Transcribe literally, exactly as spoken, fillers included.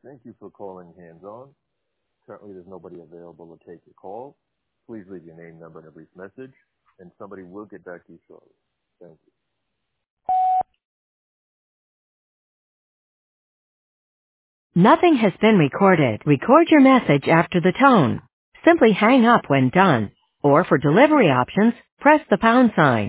Thank you for calling Hands On. Currently, there's nobody available to take your call. Please leave your name, number, and a brief message, and somebody will get back to you shortly. Thank you. Nothing has been recorded. Record your message after the tone. Simply hang up when done. Or for delivery options, press the pound sign.